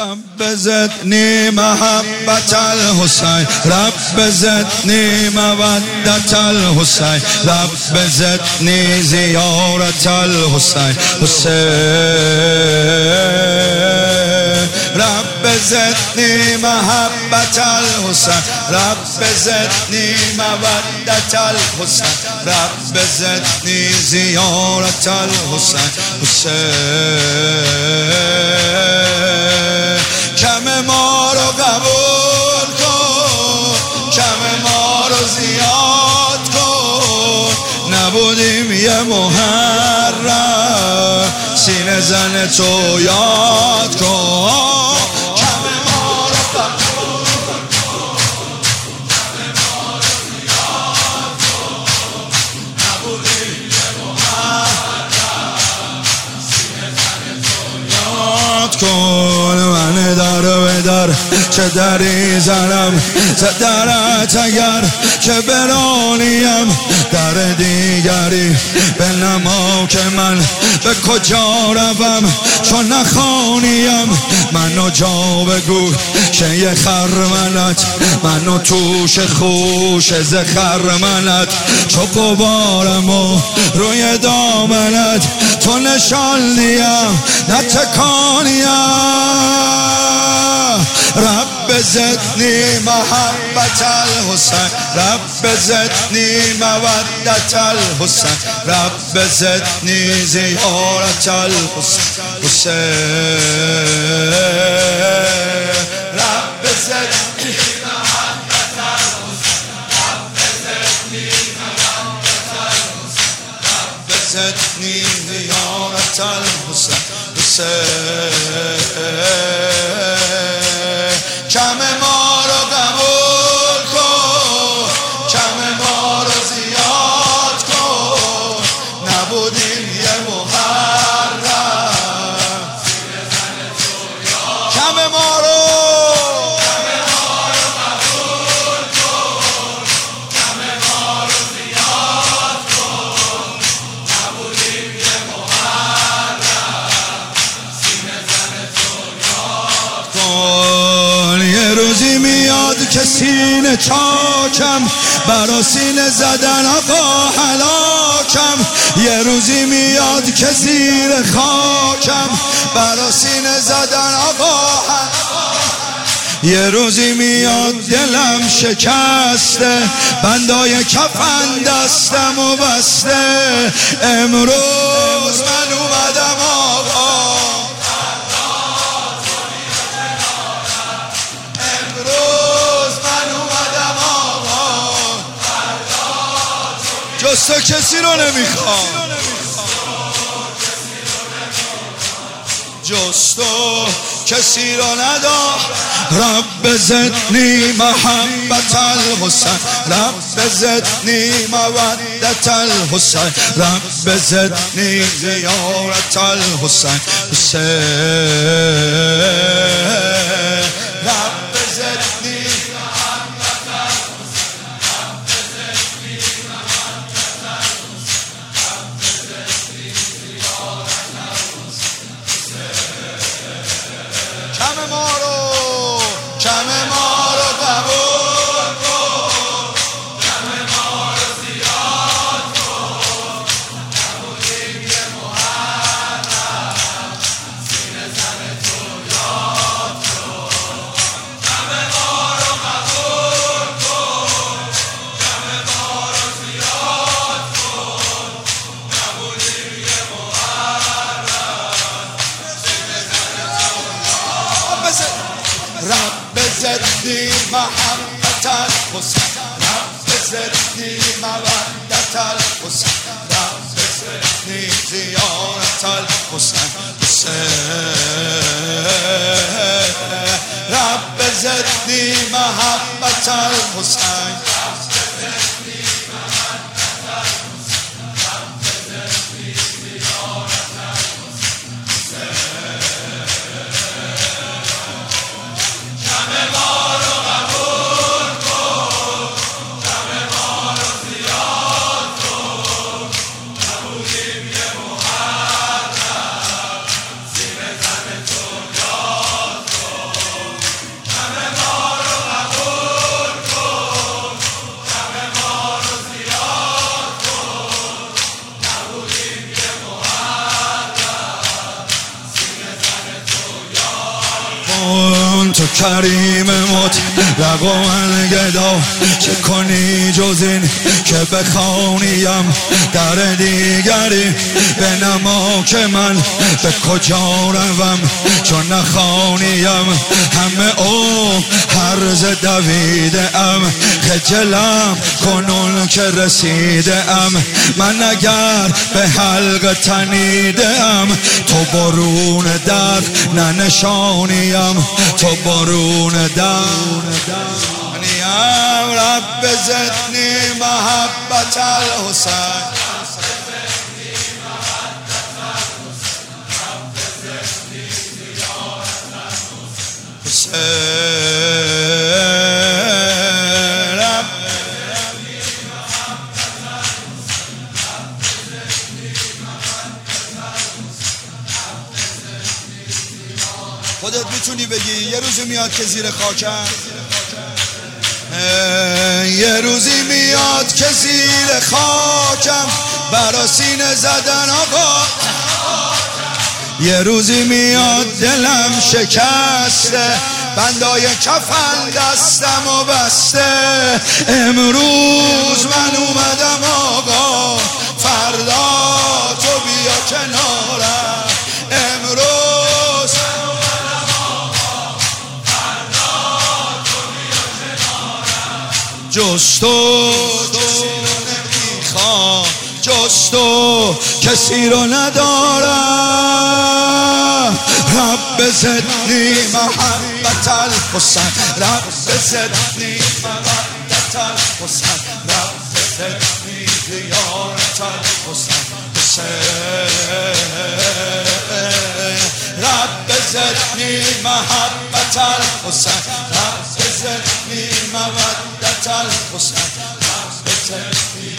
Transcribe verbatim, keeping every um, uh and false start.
رب زدنی محبت الحسین، رب زدنی مودت الحسین، رب زدنی زیارت الحسین حسین، رب زدنی محبت الحسین، رب زدنی مودت الحسین، رب زدنی زیارت الحسین حسین. کم ما رو قبول کن، کم ما رو زیاد کن، نبودیم یه محرم، سینه زن تو یاد کن. کن من در به در چه دری زنم ز درت اگر که برانیم در دیگری بنما که من به کجا روم چون نخوانیم. منو جا بگو شی خرمنت، منو توش خوش ز خرمنت، چو قبارمو روی دامنت تو نشان دیم نتکانیم. رب زدنی محبت الحسین، رب زدنی مودت الحسین، رب زدنی زیارت الحسین حسین، رب زدنی محبت الحسین، رب زدنی مودت الحسین، رب زدنی زیارت الحسین حسین. کم ما رو قبول کن، کم ما رو زیاد کن، نبودیم یه محرم، کم ما رو کم ما رو قبول کن، کم ما رو زیاد کن، نبودیم یه محرم، سینه زن تو یاد کن. یه روزی میاد که سینه چاکم برا سینه زدن آقا هلاکم، یه روزی میاد که زیر خاکم برا سینه زدن آقا هلاکم، یه روزی میاد دلم شکسته بندای کفن دستم و بسته. امروز من اومدم آقا، جز تو کسی رو نمیخوام، جز تو کسی رو ندار. رب زدنی محبت الحسین، رب زدنی مودت الحسین، رب زدنی زیارت الحسین حسین، رب زدنی محبت الحسین، رب زدنی مودت الحسین، رب زدنی زیارت الحسین. کم ما رو کم ما رو قبول کن، کم ما رو زیاد کن، نبودیم یه محرم، سینه زن تو یاد کن. کم ما رو قبول کن، کم ما رو زیاد کن، نبودیم یه محرم، سینه زن تو یاد کن. رب زدنی محبت الحسین، رب زدنی مودت الحسین، رب زدنی زیارت الحسین حسین، رب زدنی محبت الحسین، تو کریم مطلق و من گدا، چه کنی جز این که بخوانیم در دیگری بنما که من به کجا روم چون نخوانیم. همه او هرز دویده ام، خجلم کنون که رسیده ام. من اگر به حلق تنیده ام، تو برون در ننشانیم، تو برون در نیم. رب زدنی محبت الحسین، خودت میتونی بگی یه روزی میاد که زیر خاکم، یه روزی میاد که زیر خاکم برا سینه زدن آقا. یه روزی میاد دلم شکسته، بندای کفن دستم و بسته. امروز من اومدم آقا، فردا تو بیا کنارم. امروز من اومدم آقا، فردا تو بیا کنارم. جز تو کسی رو نمیخوام، جز تو کسی رو ندارم. رب زدنی محبت الحسین، رب زدنی محبت الحسین، رب زدنی زیارت الحسین. رب زدنی محبت الحسین، رب زدنی محبت الحسین، رب زدنی